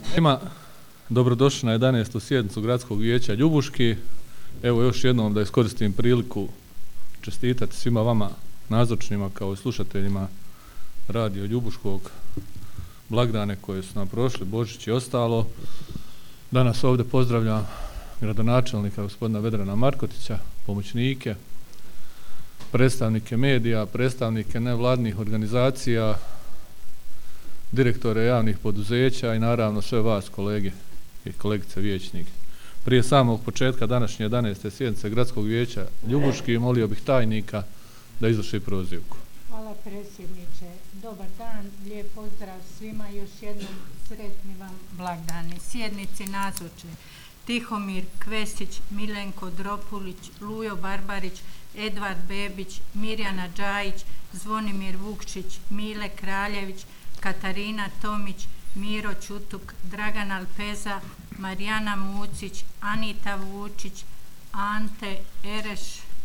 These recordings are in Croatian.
Svima dobrodošli na 11. sjednicu Gradskog vijeća Ljubuški. Evo još jednom da iskoristim priliku čestitati svima vama nazočnima kao i slušateljima radio Ljubuškog blagdane koje su nam prošli, Božić i ostalo. Danas ovdje pozdravljam gradonačelnika gospodina Vedrana Markotića, pomoćnike, predstavnike medija, predstavnike nevladnih organizacija, direktore javnih poduzeća i naravno sve vas kolege i kolegice vijećnike. Prije samog početka današnje 11. sjednice Gradskog vijeća Ljubuški molio bih tajnika da izvrši prozivku. Hvala predsjedniče. Dobar dan, lijep pozdrav svima, još jednom sretni vam blagdani. Sjednici nazoče Tihomir Kvesić, Milenko Dropulić, Lujo Barbarić, Edvard Bebić, Mirjana Đajić, Zvonimir Vukšić, Mile Kraljević, Katarina Tomić, Miro Čutuk, Dragan Alpeza, Marijana Mucić, Anita Vučić, Ante Ereš,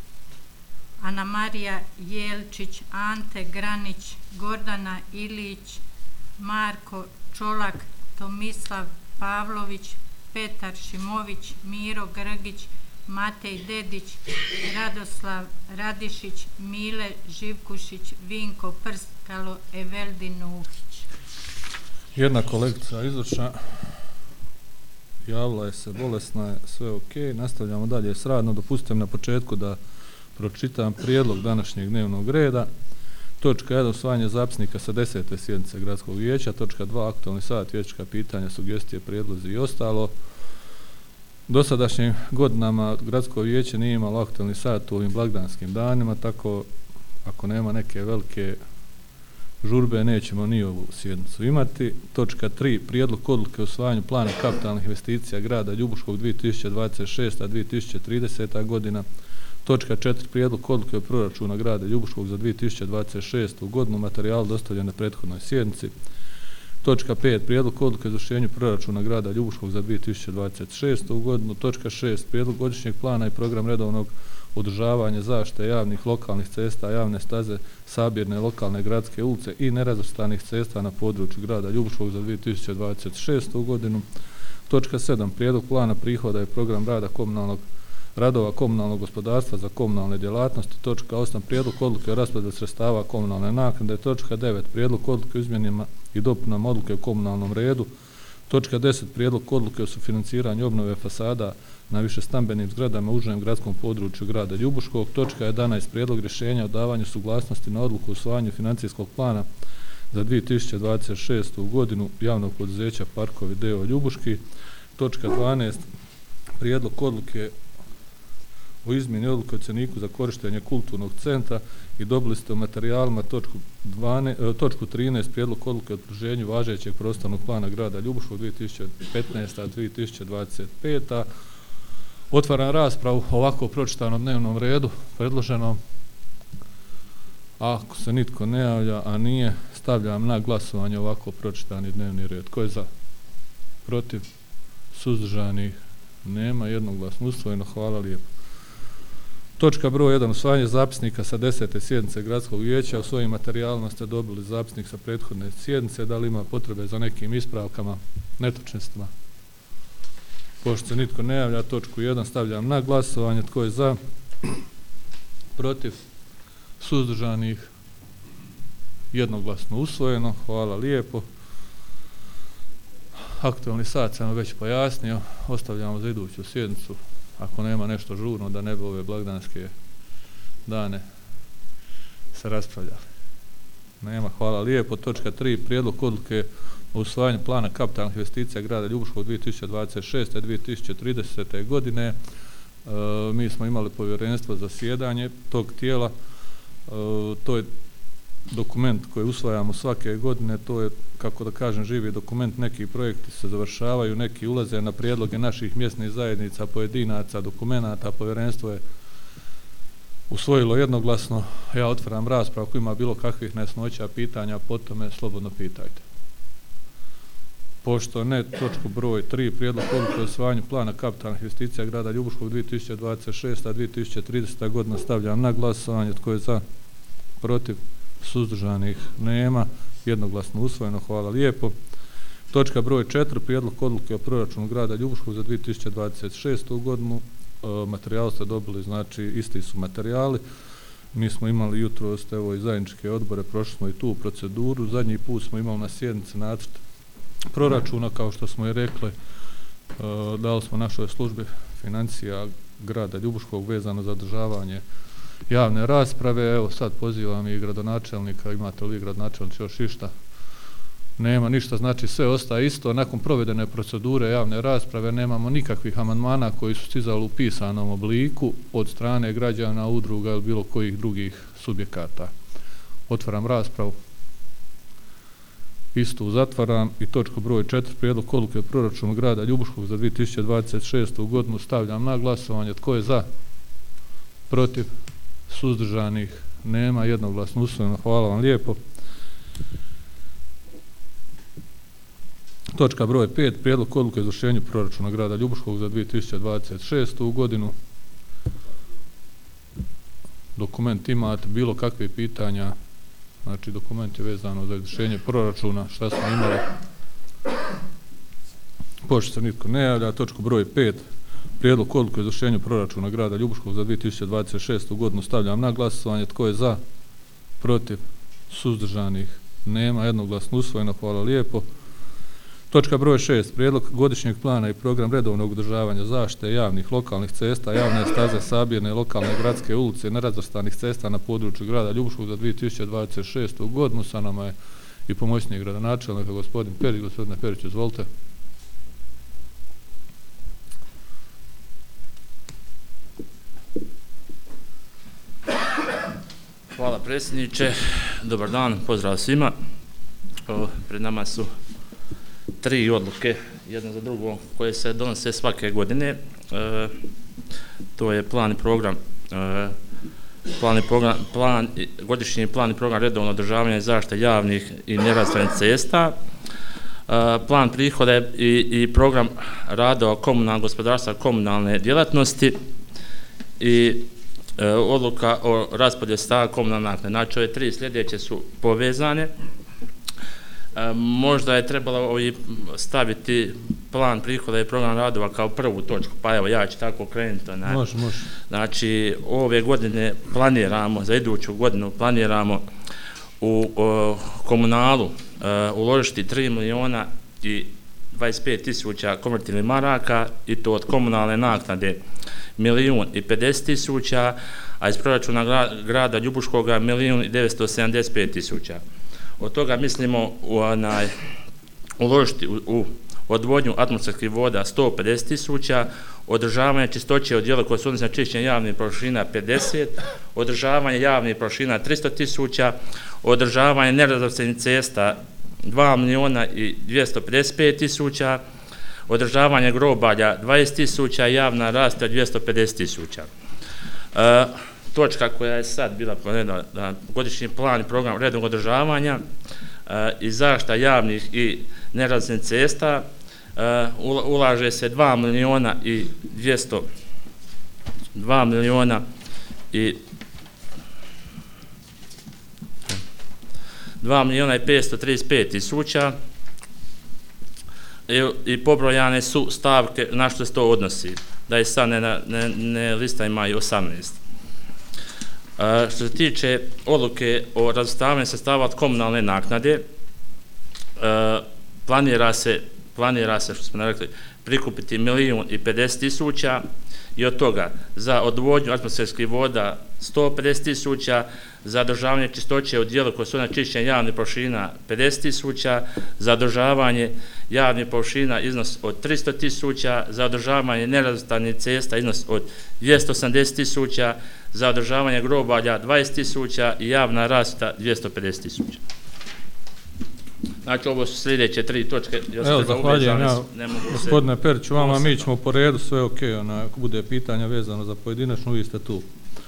Ana Marija Jelčić, Ante Granić, Gordana Ilić, Marko Čolak, Tomislav Pavlović, Petar Šimović, Miro Grgić, Matej Dedić, Radoslav Radišić, Mile Živkušić, Vinko Prskalo, Eveldin Uhić. Jedna kolegica izvršna, javila je se, bolesna je, sve ok. Nastavljamo dalje s radom. Dopustite na početku da pročitam prijedlog današnjeg dnevnog reda. Točka 1. Usvajanje zapisnika sa 10. sjednice Gradskog vijeća. Točka 2. Aktualni sat, vijećnička pitanja, sugestije, prijedlozi i ostalo. Dosadašnjim godinama Gradsko vijeće nije imalo aktualni sat u ovim blagdanskim danima, tako ako nema neke velike žurbe nećemo ni ovu sjednicu imati. Točka 3. Prijedlog odluke o usvajanju plana kapitalnih investicija grada Ljubuškog 2026-2030. godina. Točka 4. Prijedlog odluke o proračuna grada Ljubuškog za 2026. godinu. Materijal dostavljen na prethodnoj sjednici. Točka 5. Prijedlog odluke o izvršenju proračuna grada Ljubuškog za 2026. godinu. Točka 6. Prijedlog godišnjeg plana i program redovnog održavanja zaštite javnih lokalnih cesta, javne staze, sabirne lokalne gradske ulice i nerazvrstanih cesta na području grada Ljubuškog za 2026. godinu. Točka 7. Prijedlog plana prihoda i program radova komunalnog gospodarstva za komunalne djelatnosti. Točka 8. Prijedlog odluke o raspodjeli sredstava komunalne naknade. Točka 9. Prijedlog odluke o izmjenama i dopunama odluke o komunalnom redu. Točka 10. Prijedlog odluke o sufinanciranju obnove fasada na višestambenim zgradama u užem gradskom području grada Ljubuškog. Točka 11. Prijedlog rješenja o davanju suglasnosti na odluku o usvajanju financijskog plana za 2026. godinu javnog poduzeća Parkovi d.o.o. Ljubuški. Točka 12. Prijedlog odluke o izmjeni odluke o cjeniku za korištenje kulturnog centra i dobili ste u materijalima točku 13. Prijedlog odluke o utvrđenju važećeg prostornog plana grada Ljubuškog 2015-2025. Otvaram raspravu o ovako pročitanom dnevnom redu predloženom. Ako se nitko ne javlja, a nije, stavljam na glasovanje ovako pročitani dnevni red. Ko je za? Protiv? Suzdržanih? Nema. Jednoglasno usvojeno. Hvala lijepo. Točka broj 1. Usvajanje zapisnika sa 10. sjednice Gradskog vijeća. U svojim materijalima ste dobili zapisnik sa prethodne sjednice. Da li ima potrebe za nekim ispravkama, netočnostima? Pošto se nitko ne javlja, točku 1 stavljam na glasovanje. Tko je za? Protiv? Suzdržanih? Jednoglasno usvojeno. Hvala lijepo. Aktualni sat sam već pojasnio. Ostavljamo za iduću sjednicu. Ako nema nešto žurno, da ne bi ove blagdanske dane se raspravljali. Nema. Hvala lijepo. Točka 3. Prijedlog odluke o usvajanju plana kapitalnih investicija grada Ljubuškog 2026-2030. godine. Mi smo imali povjerenstvo za zasjedanje tog tijela. To je dokument koji usvajamo svake godine. To je, kako da kažem, živi dokument. Neki projekti se završavaju, neki ulaze na prijedloge naših mjesnih zajednica, pojedinaca, dokumenata. Povjerenstvo je usvojilo jednoglasno. Ja otvaram raspravu. Ako ima bilo kakvih nejasnoća, pitanja, po tome slobodno pitajte. Pošto ne, točku broj 3. Prijedlog odluke o usvajanju plana kapitalnih investicija grada Ljubuškog 2026-2030. godina stavljam na glasovanje. Tko je za? Protiv? Suzdržanih? Nema. Jednoglasno usvojeno. Hvala lijepo. Točka broj 4. Prijedlog odluke o proračunu grada Ljubuškog za 2026. godinu. Materijal ste dobili, znači isti su materijali. Mi smo imali jutros evo i zajedničke odbore, prošli smo i tu proceduru. Zadnji put smo imali na sjednici nacrt proračuna, kao što smo i rekli, dali smo našoj službi financija grada Ljubuškog vezano za održavanje javne rasprave. Evo sad pozivam i gradonačelnika, imate li gradonačelnici još išta? Nema ništa, znači sve ostaje isto. Nakon provedene procedure javne rasprave nemamo nikakvih amandmana koji su stizali u pisanom obliku od strane građana, udruga ili bilo kojih drugih subjekata. Otvaram raspravu. Istu zatvaram i točku broj 4. Prijedlog odluke o proračunu grada Ljubuškog za 2026. godinu stavljam na glasovanje. Tko je za? Protiv? Suzdržanih? Nema. Jednoglasno usvojeno. Hvala vam lijepo. Točka broj 5. Prijedlog odluke o izvršenju proračuna grada Ljubuškog za 2026. godinu. Dokument imate, bilo kakve pitanja, znači dokument je vezano za izvršenje proračuna, šta smo imali. Pošto se nitko ne javlja, točku broj 5. Prijedlog odluke o izvršenju proračuna grada Ljubuškog za 2026. godinu stavljam na glasovanje. Tko je za? Protiv? Suzdržanih? Nema. Jednoglasno usvojeno. Hvala lijepo. Točka broj 6. Prijedlog godišnjeg plana i program redovnog održavanja zaštite javnih lokalnih cesta, javne staze, sabirne, lokalne gradske ulice, nerazvrstanih cesta na području grada Ljubuškog za 2026. godinu. Sa nama je i pomoćnik gradonačelnika gospodin Perić. Gospodine Perić, izvolite. Hvala predsjedniče, dobar dan, pozdrav svima. Pred nama su 3 odluke, jedna za drugo, koje se donose svake godine. To je godišnji plan i program redovno održavanja i zaštite javnih i nerazvrstanih cesta, plan prihoda i program radova komunalnog gospodarstva, komunalne djelatnosti i odluka o raspodjeli sredstava komunalne naknade. Znači, ove 3 sljedeće su povezane. Možda je trebalo staviti plan prihoda i program radova kao prvu točku, pa evo ja ću tako krenuti. Može. Znači, ove godine planiramo, za iduću godinu planiramo u komunalu uložiti 3 milijuna i 25 tisuća konvertibilnih maraka i to od komunalne naknade 1.050 tisuća, a iz proračuna grada Ljubuškoga 1.975 tisuća. Od toga mislimo uložiti u odvodnju atmosferskih voda 150 tisuća, održavanje čistoće odjela koje se odnosi na čišćenje javnih površina 50, održavanje javnih površina 300 tisuća, održavanje nerazvrstanih cesta 2.255 tisuća, održavanje grobalja 20 tisuća, javna rasvjeta 250 tisuća. Točka koja je sad bila planirana, godišnji plan i program redovnog održavanja i zaštita javnih i nerazvrstanih cesta, ulaže se 2 milijuna i 535 tisuća i pobrojane su stavke na što se to odnosi, da je sad ne lista ima i 18. Što se tiče odluke o razvrstavanju sredstava od komunalne naknade, planira se, što smo rekli, prikupiti 1.050 tisuća i od toga za odvodnju atmosferskih voda 150 tisuća, za održavanje čistoće u dijelu koje su na čišćenje javnih površina 50 tisuća, za održavanje javnih površina iznos od 300 tisuća, za održavanje nerazvrstanih cesta iznos od 280 tisuća, za održavanje grobalja 20 tisuća i javna rasvjeta 250 tisuća. Znači, ovo su sljedeće 3 točke. Evo, zahvaljujem ja, gospodine Periću, vama mi ćemo po redu, sve ok, ako bude pitanja vezano za pojedinačno, vi ste tu.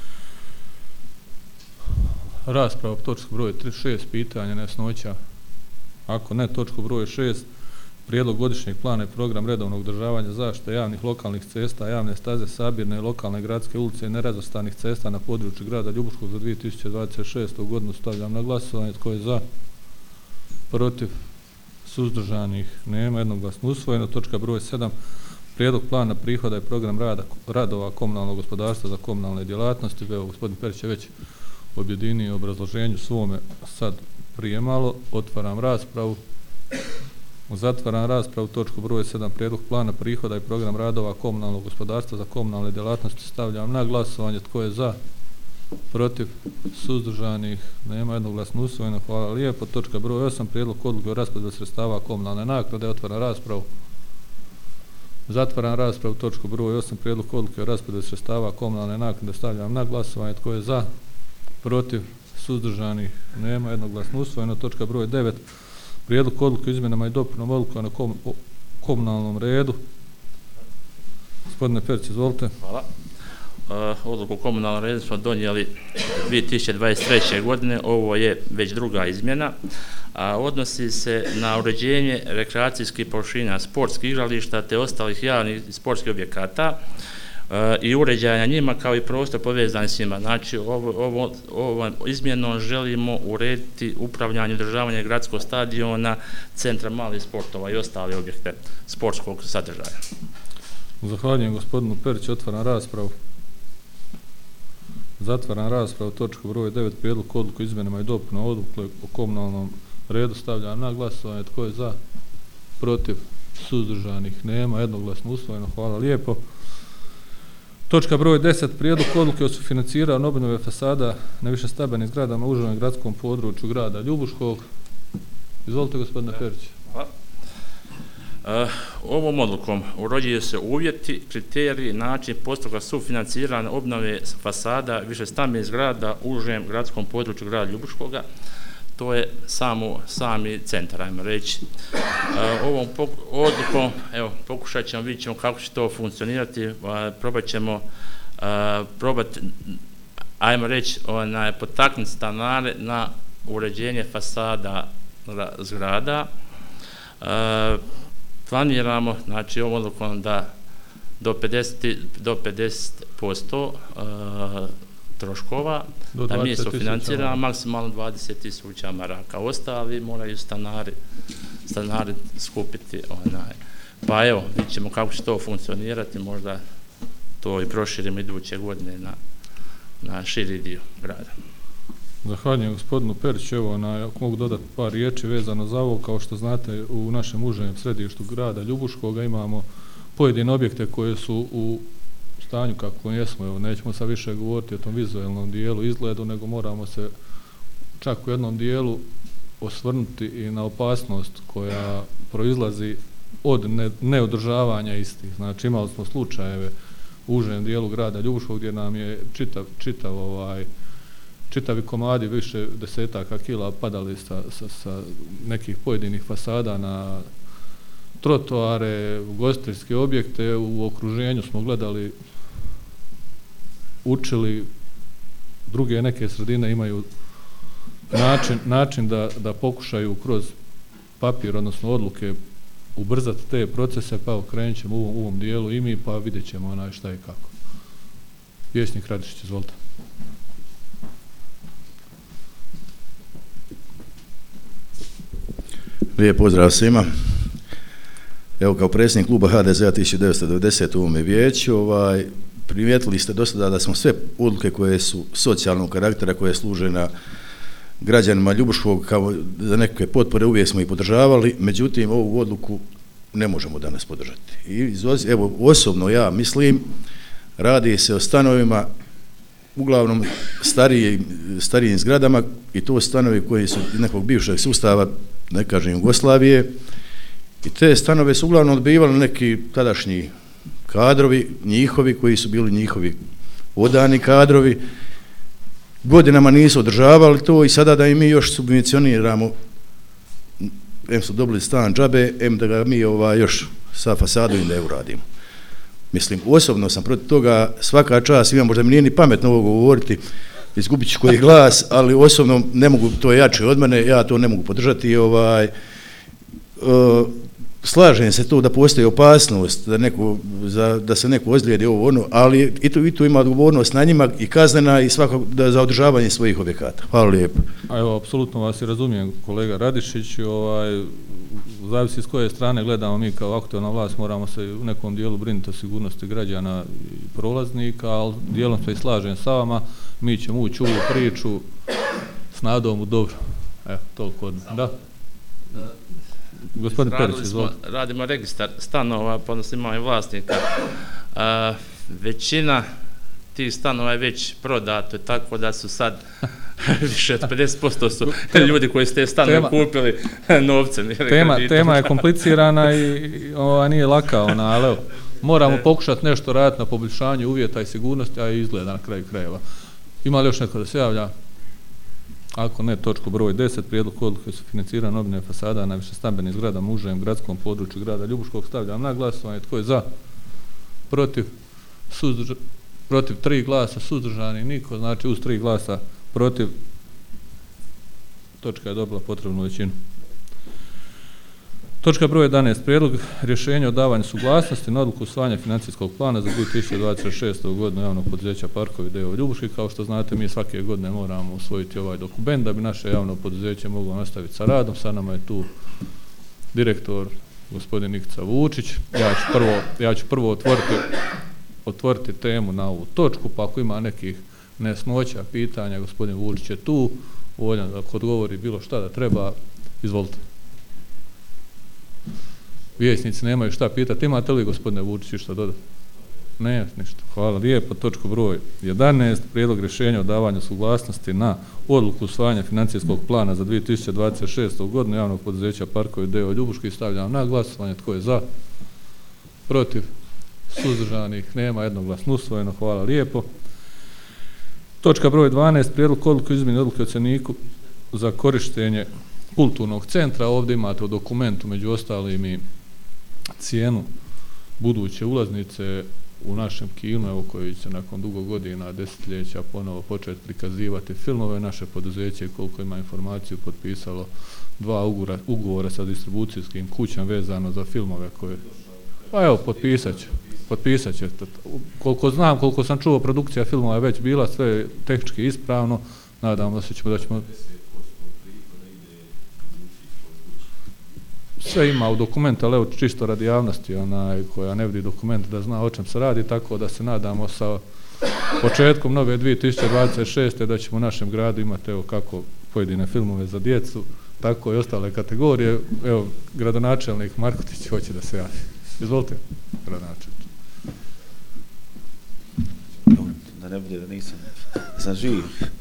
Rasprava, točku broj 6, pitanja, nejasnoća. Ako ne, točku broj 6, prijedlog godišnjeg plana i program redovnog održavanja zaštite javnih lokalnih cesta, javne staze, sabirne, lokalne gradske ulice i nerazvrstanih cesta na području grada Ljubuškog za 2026. godinu stavljam na glasovanje. Tko je za? Protiv? suzdržanih nema, jednoglasno usvojeno. Točka broj 7. Prijedlog plana prihoda i program radova komunalnog gospodarstva za komunalne djelatnosti. Evo, gospodin Perić je već objedinio obrazloženju svome sad prije malo. Otvaram raspravu. Zatvaram raspravu. Točku broj 7. Prijedlog plana prihoda i program radova komunalnog gospodarstva za komunalne djelatnosti stavljam na glasovanje. Tko je za? Protiv? Suzdržanih? Nema, jednoglasno usvojeno. Hvala lijepo. Točka broj 8. Prijedlog odluke o raspodjeli sredstava komunalne naknade. Otvaram raspravu. Zatvaram raspravu. Točku broj 8. Prijedlog odluke o raspodjeli sredstava komunalne naknade stavljam na glasovanje. Tko je za? Protiv? Suzdržanih? Nema, jednoglasno usvojeno. Točka broj 9. Prijedlog odluke o izmjenama i dopunom odluka na komunalnom redu. Gospodine Perić, izvolite. Hvala. Odluku o komunalnom redu smo donijeli 2023. godine, ovo je već druga izmjena, a odnosi se na uređenje rekreacijskih površina, sportskih igrališta te ostalih javnih sportskih objekata i uređaja njima kao i prostor povezani s njima. Znači, ovom izmjenom želimo urediti upravljanje i održavanje gradskog stadiona, centra malih sportova i ostale objekte sportskog sadržaja. Zahvaljujem gospodinu Periću, otvaram raspravu. Zatvaram raspravu. Točku broj 9. Prijedlog odluke o izmjenama i dopunama odluke o komunalnom redu stavljam na glasovanje. Tko je za? Protiv? Suzdržanih? Nema, jednoglasno usvojeno. Hvala lijepo. Točka broj 10. Prijedlog odluke o sufinanciranju obnove fasada na višestambenim zgradama u užem gradskom području grada Ljubuškog. Izvolite, gospodine Perić. Ovom odlukom uređuju se uvjeti, kriteriji, način postupka sufinanciranja obnove fasada višestambenih zgrada u užem gradskom području grada Ljubuškoga. To je sami centar, ajmo reći. Ovom odlukom, evo, pokušat ćemo, vidjet ćemo kako će to funkcionirati, probati, ajmo reći, potaknuti stanare na uređenje fasada zgrada. Planiramo, znači, ovom odlukom da do 50% troškova, da mi sufinanciramo maksimalno 20.000 maraka. Ostali moraju stanari skupiti. Pa evo, vidjet ćemo kako će to funkcionirati, možda to i proširimo iduće godine na širi dio grada. Zahvaljujem gospodinu Periću. Evo, ako mogu dodati par riječi vezano za ovo, kao što znate, u našem užem središtu grada Ljubuškoga imamo pojedine objekte koje su u stanju kako jesmo. Evo, nećemo sad više govoriti o tom vizualnom dijelu, izgledu, nego moramo se čak u jednom dijelu osvrnuti i na opasnost koja proizlazi od neodržavanja istih. Znači, imali smo slučajeve u užem dijelu grada Ljubuškog gdje nam je čitavi komadi više desetaka kila padali sa nekih pojedinih fasada na trotoare, ugostiteljske objekte. U okruženju smo gledali, učili, druge neke sredine imaju način da pokušaju kroz papir, odnosno odluke, ubrzati te procese, pa krenut ćemo u ovom dijelu i mi, pa vidjet ćemo šta i kako. Vijećnik Radišić, izvolite. Lijep pozdrav svima. Evo, kao predsjednik kluba HDZ-a 1990 u ovome vijeću, primijetili ste do sada da smo sve odluke koje su socijalnog karaktera, koje služe na građanima Ljubuškog kao za neke potpore, uvijek smo ih podržavali, međutim ovu odluku ne možemo danas podržati. Evo, osobno ja mislim, radi se o stanovima, uglavnom starijim zgradama, i to stanovi koji su nekog bivšeg sustava, ne kažem Jugoslavije, i te stanove su uglavnom odbivali neki tadašnji kadrovi, njihovi, koji su bili njihovi odani kadrovi, godinama nisu održavali to i sada da i mi još subvencioniramo, em su dobili stan džabe, em da ga mi još sa fasadom da je uradimo. Mislim, osobno sam protiv toga, svaka čast, možda mi nije ni pametno ovo govoriti, izgubit ću koji glas, ali osobno ne mogu, to je jače od mene, ja to ne mogu podržati. Slažem se to da postoji opasnost da se neko ozlijedi ovo ono, ali i tu ima odgovornost na njima i kaznena i svakako za održavanje svojih objekata. Hvala lijepo. Evo, apsolutno vas i razumijem, kolega Radišić. zavisi s koje strane gledamo mi kao aktualna vlast, moramo se u nekom dijelu brinuti o sigurnosti građana i prolaznika, ali dijelom se i slažem sa vama, mi ćemo ući u ovu priču s nadom u dobro. Evo, toliko od me. Da. Gospodin Perić, izvolite. Radimo registar stanova, odnosno imamo i vlasnika. Većina tih stanova je već prodato, tako da su sad više od 50% su ljudi koji su te stanove kupili novcem. Tema je komplicirana i nije laka, ali evo, moramo pokušati nešto raditi na poboljšanju uvjeta i sigurnosti, a i izgleda na kraju krajeva. Ima li još netko da se javlja? Ako ne, točku broj 10, prijedlog odluke su financirane obnove fasada na višestambenih zgradama u užem gradskom području grada Ljubuškog. Stavljam na glasovanje. Tko je za? Protiv? Protiv 3 glasa, suzdržani niko, znači uz 3 glasa protiv. Točka je dobila potrebnu većinu. Točka broj 11. Prijedlog rješenja o davanju suglasnosti na odluku usvajanja financijskog plana za 2026. godinu javnog poduzeća Parkovi d.o.o. Ljubuški. Kao što znate, mi svake godine moramo usvojiti ovaj dokument da bi naše javno poduzeće moglo nastaviti sa radom. Sa nama je tu direktor gospodin Nikca Vučić. Ja ću prvo otvoriti temu na ovu točku, pa ako ima nekih nesnoća, pitanja, gospodin Vučić je tu, voljan da odgovori bilo šta da treba, izvolite. Vijećnici nemaju šta pitati. Imate li, gospodine Vučić, šta dodati? Ne, ništa. Hvala lijepo. Točku broj 11. Prijedlog rješenja o davanju suglasnosti na odluku usvajanja financijskog plana za 2026. godinu javnog poduzeća Parkovi d.o.o. Ljubuški. Stavljam na glasovanje. Tko je za? Protiv? Suzdržanih? Nema, jednoglasno usvojeno. Hvala lijepo. Točka broj 12. Prijedlog odluke o izmjeni odluke o cjeniku za korištenje kulturnog centra. Ovdje imate u dokumentu među ostalim i cijenu buduće ulaznice u našem kinu, evo koji će nakon dugo godina, desetljeća ponovo početi prikazivati filmove. Naše poduzeće, koliko ima informaciju, potpisalo 2 ugovora sa distribucijskim kućama vezano za filmove koje... Pa evo, potpisat će. Koliko znam, koliko sam čuo, produkcija filmova je već bila, sve je tehnički ispravno. Nadamo se da ćemo... Sve ima u dokumentu, ali evo čisto radi javnosti koja ne vidi dokument da zna o čem se radi, tako da se nadamo sa početkom nove 2026. da ćemo u našem gradu imati evo kako pojedine filmove za djecu, tako i ostale kategorije. Evo, gradonačelnik Markotić hoće da se javi. Izvolite, gradonačelnik. Da ne bude da nisam živ.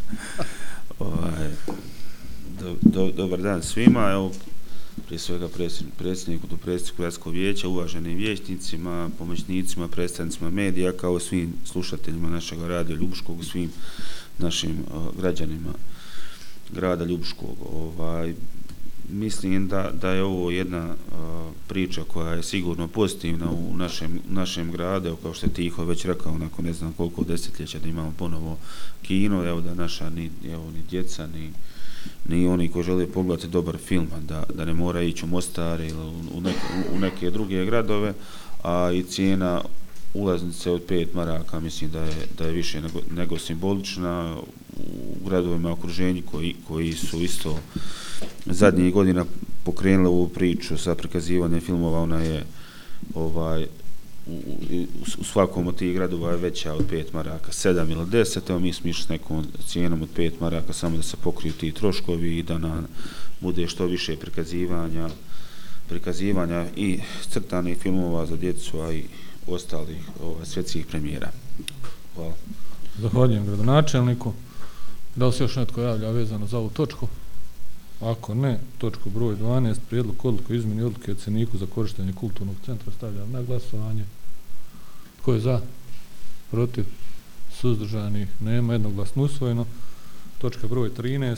Dobar dan svima. Evo, prije svega predsjedniku gradskog vijeća, uvaženim vijećnicima, pomoćnicima, predstavnicima medija, kao svim slušateljima našeg radija Ljubuškog, svim našim građanima grada Ljubuškog. Mislim da je ovo jedna priča koja je sigurno pozitivna u našem gradu, kao što je Tiho već rekao, nakon ne znam koliko desetljeća da imamo ponovo kino, evo da naša ni djeca, ni oni koji žele pogledati dobar film, da ne mora ići u Mostar ili u neke druge gradove, a i cijena ulaznice od 5 maraka, mislim da je više nego simbolična. U gradovima okruženju koji su isto zadnjih godina pokrenuli ovu priču sa prikazivanjem filmova, ona je u svakom od tih gradova je veća od 5 maraka, 7 ili 10, evo mi smo išli s nekom cijenom od 5 maraka samo da se pokriju ti troškovi i da nam bude što više prikazivanja i crtanih filmova za djecu, a i ostalih svjetskih premijera. Hvala. Zahvaljujem gradonačelniku. Da li se još netko javlja vezano za ovu točku? Ako ne, točku broj 12, prijedlog odluke o izmjeni odluke o cjeniku za korištenje kulturnog centra, stavljam na glasovanje. Tko je za? Protiv? Suzdržanih? Nema, jednoglasno usvojeno. Točka broj 13.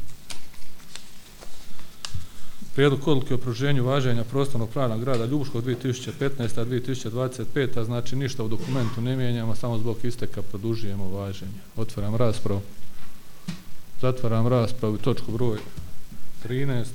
Prijedlog odluke o produženju važenja prostornog plana grada Ljubuškog 2015-2025, znači ništa u dokumentu ne mijenjamo, samo zbog isteka produžujemo važenje. Otvaram raspravu. Zatvaram raspravu i točku broj 13.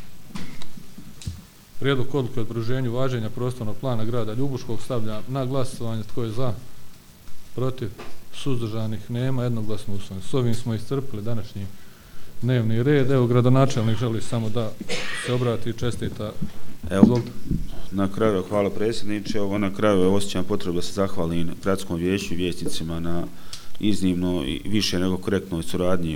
Prijedlog odluke o produženju važenja prostornog plana grada Ljubuškog, stavljam na glasovanje. Tko je za? Protiv? Suzdržanih? Nema, jednoglasno usvojeno. S ovim smo iscrpili današnji dnevni red. Evo, gradonačelnik želi samo da se obrati i čestita. Evo, Izvolite. na kraju, hvala predsjedniče, na kraju osjećam potrebu da se zahvalim gradskom vijeću i vijećnicima na iznimno i više nego korektnoj suradnji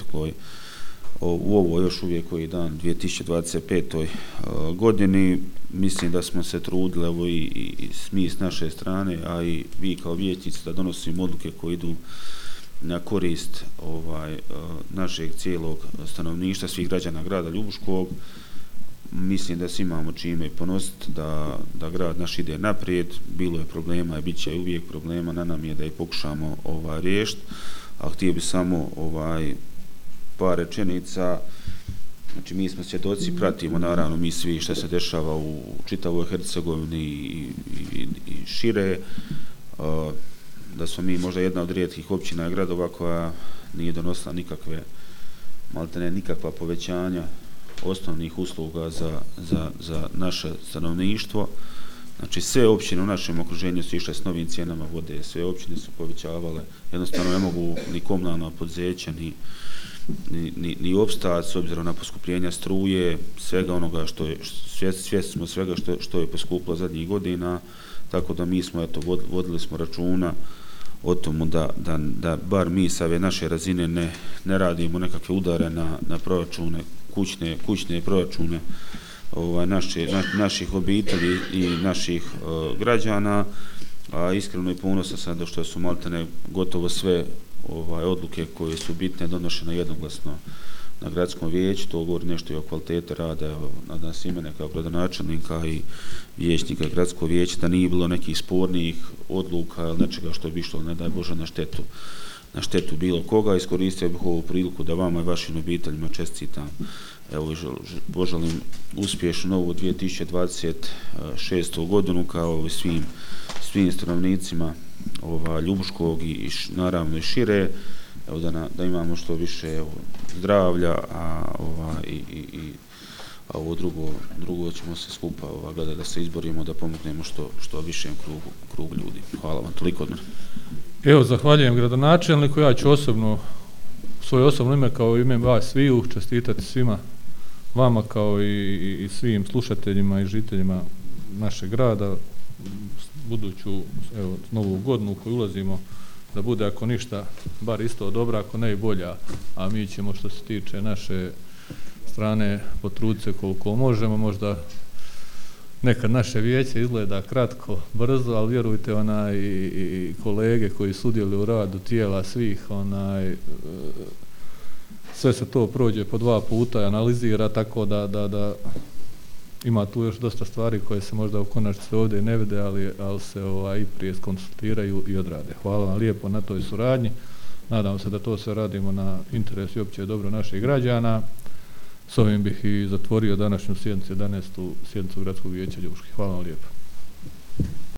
u ovoj još uvijek koji dan 2025. godini. Mislim da smo se trudili, evo i mi s naše strane, a i vi kao vijećnici da donosimo odluke koje idu na korist našeg cijelog stanovništva, svih građana grada Ljubuškog. Mislim da svi imamo čime ponositi da grad naš ide naprijed. Bilo je problema i bit će uvijek problema, na nam je da ih pokušamo riješiti, a htio bi samo par rečenica. Znači, mi smo svjedoci, pratimo naravno mi svi šta se dešava u čitavoj Hercegovini i šire, da smo mi možda jedna od rijetkih općina i gradova koja nije donosila nikakva povećanja osnovnih usluga za naše stanovništvo. Znači, sve općine u našem okruženju su išle s novim cijenama vode, sve općine su povećavale, jednostavno ne mogu ni komunalna poduzeća, ni opstati s obzirom na poskupljenja struje, svega onoga svjesni smo svega što je poskupilo zadnjih godina, tako da mi smo, vodili smo računa o tomu da bar mi sa ove naše razine ne radimo nekakve udare na proračune, kućne proračune naših obitelji i naših građana, a iskreno i ponosan sam da što su maltene gotovo sve odluke koje su bitne donošene jednoglasno na gradskom vijeću. To govori nešto i o kvalitete rada nadam se i mene kao gradonačelnika i vijećnika gradskog vijeća, da nije bilo nekih spornijih odluka ili nečega što bi išlo, ne daj Bože, na štetu bilo koga. Iskoristio bih ovu priliku da vama i vašim obiteljima čestitam. Evo, poželim uspješnu novu 2026. godinu kao i svim stanovnicima Ljubuškog i naravno i šire. Evo, da imamo što više zdravlja, a ovo drugo ćemo se skupa gledati da se izborimo, da pomognemo što višem krugu ljudi. Hvala vam, toliko od mene. Evo, zahvaljujem gradonačelniku. Ja ću svoje osobno ime kao ime vas sviju čestitati svima vama kao i svim slušateljima i žiteljima našeg grada buduću novu godinu u koju ulazimo, da bude ako ništa bar isto dobra, ako ne i bolja, a mi ćemo što se tiče naše strane potruditi se koliko možemo. Možda nekad naše vijeće izgleda kratko, brzo, ali vjerujte i kolege koji sudjeluju u radu tijela svih, sve se to prođe po 2 puta i analizira, tako da ima tu još dosta stvari koje se možda u konačnici ovdje ne vide, ali se i prije skonsultiraju i odrade. Hvala vam lijepo na toj suradnji. Nadam se da to sve radimo na interes i opće dobro naših građana. S ovim bih i zatvorio današnju sjednicu, 11. sjednicu Gradskog vijeća Ljubuški. Hvala vam lijepo.